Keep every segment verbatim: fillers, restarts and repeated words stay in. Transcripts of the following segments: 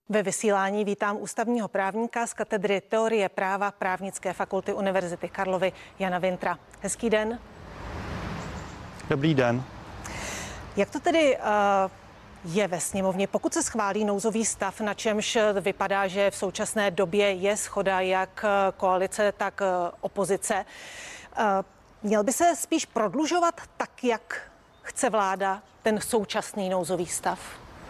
Ve vysílání vítám ústavního právníka z katedry teorie práva Právnické fakulty Univerzity Karlovy Jana Wintra. Hezký den. Dobrý den. Jak to tedy uh, je ve sněmovně, pokud se schválí nouzový stav, na čemž vypadá, že v současné době je shoda jak koalice, tak opozice, uh, měl by se spíš prodlužovat tak, jak chce vláda, ten současný nouzový stav?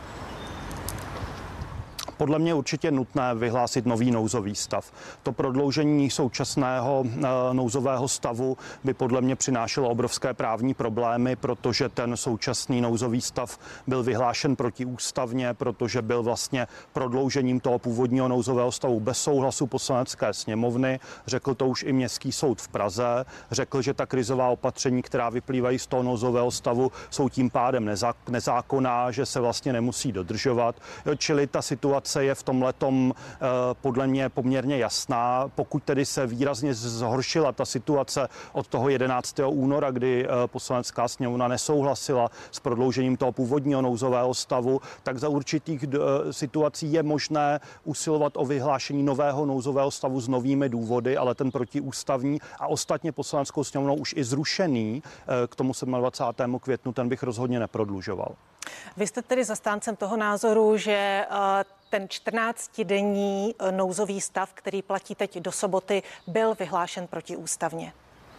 Podle mě určitě nutné vyhlásit nový nouzový stav. To prodloužení současného nouzového stavu by podle mě přinášelo obrovské právní problémy, protože ten současný nouzový stav byl vyhlášen protiústavně, protože byl vlastně prodloužením toho původního nouzového stavu bez souhlasu Poslanecké sněmovny. Řekl to už i Městský soud v Praze. Řekl, že ta krizová opatření, která vyplývají z toho nouzového stavu, jsou tím pádem nezákonná, že se vlastně nemusí dodržovat. Čili ta situace je v tomhletom podle mě poměrně jasná. Pokud tedy se výrazně zhoršila ta situace od toho jedenáctého února, kdy Poslanecká sněmovna nesouhlasila s prodloužením toho původního nouzového stavu, tak za určitých situací je možné usilovat o vyhlášení nového nouzového stavu s novými důvody, ale ten protiústavní a ostatně Poslaneckou sněmovnou už i zrušený k tomu dvacátého sedmého květnu, ten bych rozhodně neprodlužoval. Vy jste tedy zastáncem toho názoru, že ten čtrnáctidenní nouzový stav, který platí teď do soboty, byl vyhlášen protiústavně.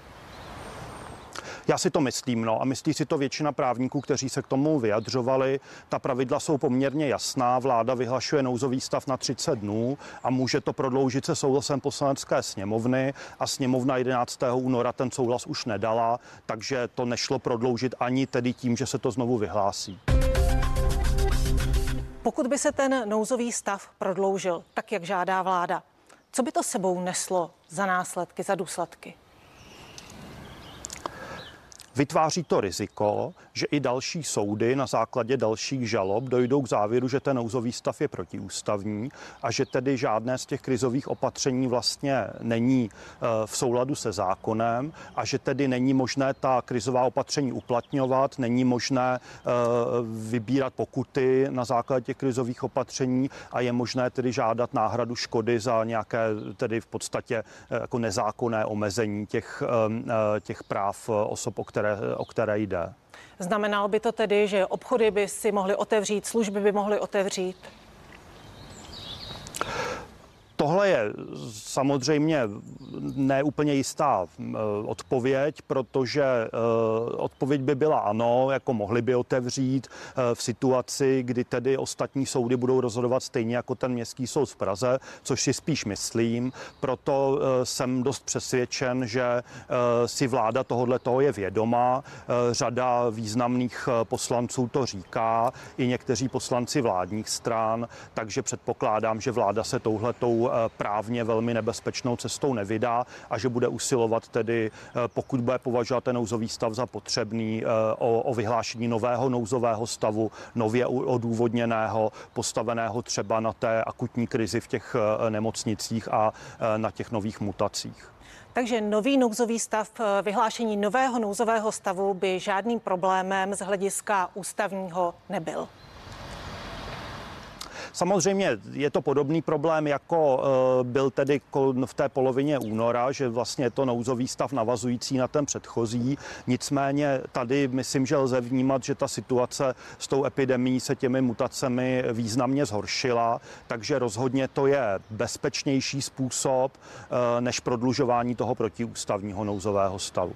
Já si to myslím, no a myslí si to většina právníků, kteří se k tomu vyjadřovali. Ta pravidla jsou poměrně jasná. Vláda vyhlašuje nouzový stav na třicet dnů a může to prodloužit se souhlasem Poslanecké sněmovny a sněmovna jedenáctého února ten souhlas už nedala, takže to nešlo prodloužit ani tedy tím, že se to znovu vyhlásí. Pokud by se ten nouzový stav prodloužil, tak jak žádá vláda, co by to sebou neslo za následky, za důsledky? Vytváří to riziko, že i další soudy na základě dalších žalob dojdou k závěru, že ten nouzový stav je protiústavní a že tedy žádné z těch krizových opatření vlastně není v souladu se zákonem a že tedy není možné ta krizová opatření uplatňovat, není možné vybírat pokuty na základě těch krizových opatření a je možné tedy žádat náhradu škody za nějaké tedy v podstatě jako nezákonné omezení těch, těch práv osob, o které o které jde. Znamenalo by to tedy, že obchody by si mohly otevřít, služby by mohly otevřít? Tohle je samozřejmě neúplně jistá odpověď, protože odpověď by byla ano, jako mohli by otevřít v situaci, kdy tedy ostatní soudy budou rozhodovat stejně jako ten Městský soud v Praze, což si spíš myslím. Proto jsem dost přesvědčen, že si vláda tohodletoho je vědoma. Řada významných poslanců to říká, i někteří poslanci vládních stran, takže předpokládám, že vláda se touhletou právně velmi nebezpečnou cestou nevydá a že bude usilovat tedy, pokud bude považovat ten nouzový stav za potřebný, o, o vyhlášení nového nouzového stavu, nově odůvodněného, postaveného třeba na té akutní krizi v těch nemocnicích a na těch nových mutacích. Takže nový nouzový stav, vyhlášení nového nouzového stavu by žádným problémem z hlediska ústavního nebyl. Samozřejmě je to podobný problém, jako byl tedy v té polovině února, že vlastně je to nouzový stav navazující na ten předchozí. Nicméně tady myslím, že lze vnímat, že ta situace s tou epidemií se těmi mutacemi významně zhoršila, takže rozhodně to je bezpečnější způsob než prodlužování toho protiústavního nouzového stavu.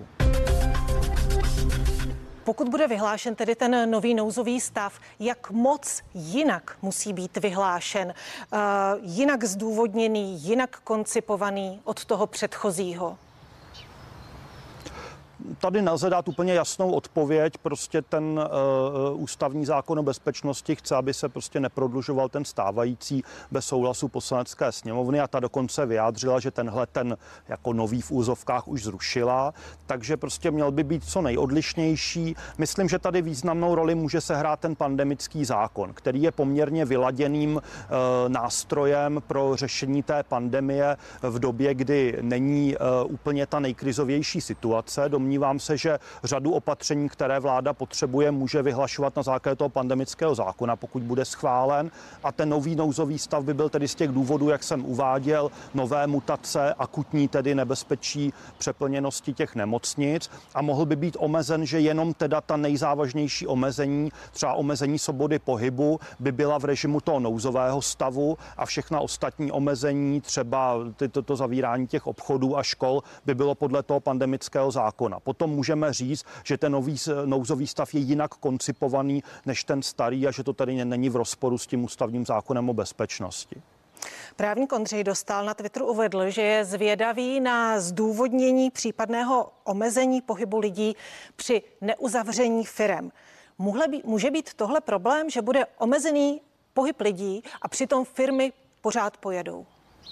Pokud bude vyhlášen tedy ten nový nouzový stav, jak moc jinak musí být vyhlášen, uh, jinak zdůvodněný, jinak koncipovaný od toho předchozího? Tady nelze dát úplně jasnou odpověď, prostě ten uh, ústavní zákon o bezpečnosti chce, aby se prostě neprodlužoval ten stávající bez souhlasu Poslanecké sněmovny a ta dokonce vyjádřila, že tenhle ten jako nový v úzovkách už zrušila, takže prostě měl by být co nejodlišnější. Myslím, že tady významnou roli může sehrát ten pandemický zákon, který je poměrně vyladěným uh, nástrojem pro řešení té pandemie v době, kdy není uh, úplně ta nejkrizovější situace. Domnívám domnívám se, že řadu opatření, které vláda potřebuje, může vyhlašovat na základě toho pandemického zákona, pokud bude schválen. A ten nový nouzový stav by byl tedy z těch důvodů, jak jsem uváděl, nové mutace, akutní tedy nebezpečí přeplněnosti těch nemocnic a mohl by být omezen, že jenom teda ta nejzávažnější omezení, třeba omezení svobody pohybu, by byla v režimu toho nouzového stavu a všechna ostatní omezení, třeba toto zavírání těch obchodů a škol, by bylo podle toho pandemického zákona. Potom můžeme říct, že ten nový nouzový stav je jinak koncipovaný než ten starý a že to tady není v rozporu s tím ústavním zákonem o bezpečnosti. Právník Ondřej Dostál na Twitteru uvedl, že je zvědavý na zdůvodnění případného omezení pohybu lidí při neuzavření firem. Může být tohle problém, že bude omezený pohyb lidí a přitom firmy pořád pojedou?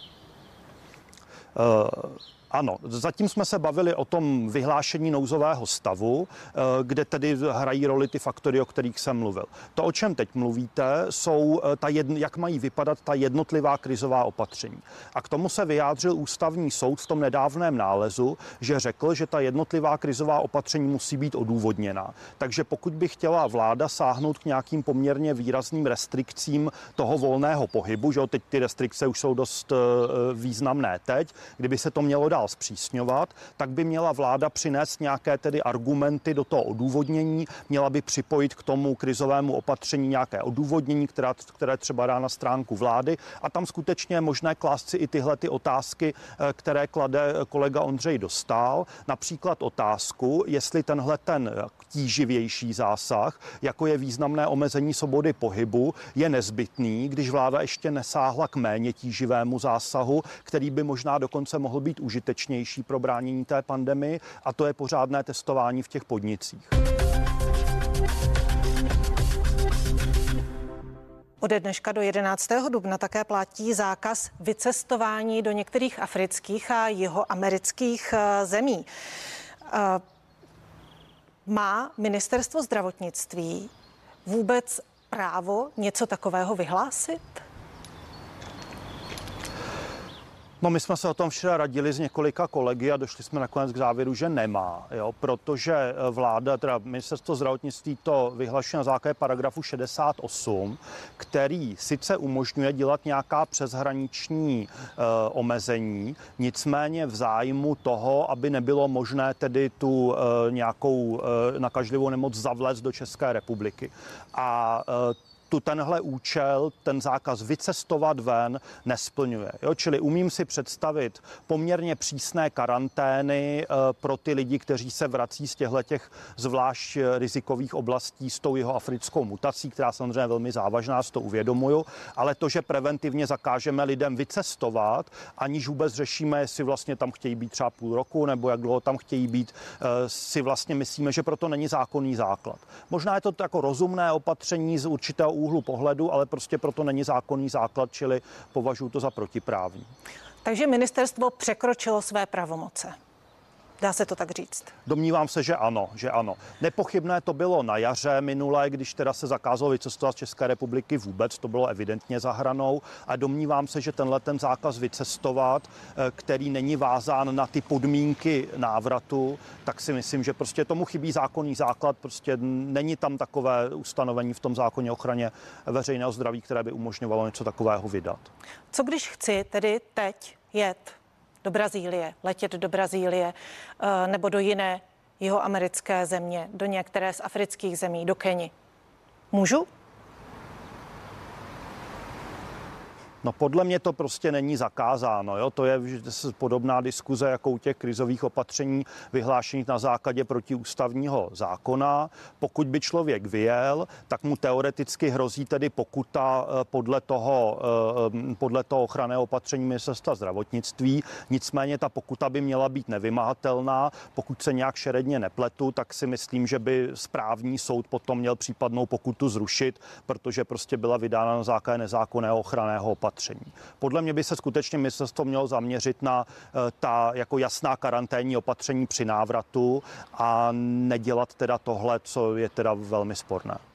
Uh... Ano, zatím jsme se bavili o tom vyhlášení nouzového stavu, kde tedy hrají roli ty faktory, o kterých jsem mluvil. To, o čem teď mluvíte, jsou, ta jedn, jak mají vypadat ta jednotlivá krizová opatření. A k tomu se vyjádřil ústavní soud v tom nedávném nálezu, že řekl, že ta jednotlivá krizová opatření musí být odůvodněná. Takže pokud by chtěla vláda sáhnout k nějakým poměrně výrazným restrikcím toho volného pohybu, že teď ty restrikce už jsou dost významné teď, kdyby se to mělo dát zpřísňovat, tak by měla vláda přinést nějaké tedy argumenty do toho odůvodnění, měla by připojit k tomu krizovému opatření nějaké odůvodnění, která, které třeba dá na stránku vlády a tam skutečně je možné klást si i tyhle ty otázky, které klade kolega Ondřej Dostál, například otázku, jestli tenhle ten tíživější zásah, jako je významné omezení svobody pohybu, je nezbytný, když vláda ještě nesáhla k méně tíživému zásahu, který by možná dokonce mohl být užitečný pro bránění té pandemii, a to je pořádné testování v těch podnicích. Ode dneška do jedenáctého dubna také platí zákaz vycestování do některých afrických a jihoamerických zemí. Má ministerstvo zdravotnictví vůbec právo něco takového vyhlásit? No, my jsme se o tom včera radili s několika kolegy a došli jsme nakonec k závěru, že nemá, jo, protože vláda, teda ministerstvo zdravotnictví to vyhlašuje na základě paragrafu šedesát osm, který sice umožňuje dělat nějaká přeshraniční e, omezení, nicméně v zájmu toho, aby nebylo možné tedy tu e, nějakou e, nakažlivou nemoc zavléct do České republiky. A e, tu tenhle účel, ten zákaz vycestovat ven, nesplňuje. Jo? Čili umím si představit poměrně přísné karantény e, pro ty lidi, kteří se vrací z těchhletěch zvlášť rizikových oblastí s tou jihoafrickou mutací, která samozřejmě je velmi závažná, si to uvědomuju, ale to, že preventivně zakážeme lidem vycestovat, aniž vůbec řešíme, jestli vlastně tam chtějí být třeba půl roku, nebo jak dlouho tam chtějí být, e, si vlastně myslíme, že proto není zákonný základ. Možná je to jako rozumné opatření z určitého úhlu pohledu, ale prostě proto není zákonný základ, čili považuji to za protiprávní. Takže ministerstvo překročilo své pravomoce. Dá se to tak říct? Domnívám se, že ano, že ano. Nepochybné to bylo na jaře minulé, když teda se zakázalo vycestovat z České republiky vůbec, to bylo evidentně za hranou, a domnívám se, že tenhle ten zákaz vycestovat, který není vázán na ty podmínky návratu, tak si myslím, že prostě tomu chybí zákonný základ, prostě není tam takové ustanovení v tom zákoně o ochraně veřejného zdraví, které by umožňovalo něco takového vydat. Co když chci tedy teď jet do Brazílie, letět do Brazílie nebo do jiné jihoamerické země, do některé z afrických zemí, do Keni? Můžu? No podle mě to prostě není zakázáno. Jo? To je podobná diskuze jako u těch krizových opatření vyhlášených na základě protiústavního zákona. Pokud by člověk vyjel, tak mu teoreticky hrozí tedy pokuta podle toho, podle toho ochranného opatření ministerstva zdravotnictví. Nicméně ta pokuta by měla být nevymahatelná. Pokud se nějak šeredně nepletu, tak si myslím, že by správní soud potom měl případnou pokutu zrušit, protože prostě byla vydána na základě nezákonného ochranného opatření. Podle mě by se skutečně ministerstvo mělo zaměřit na ta jako jasná karanténní opatření při návratu a nedělat teda tohle, co je teda velmi sporné.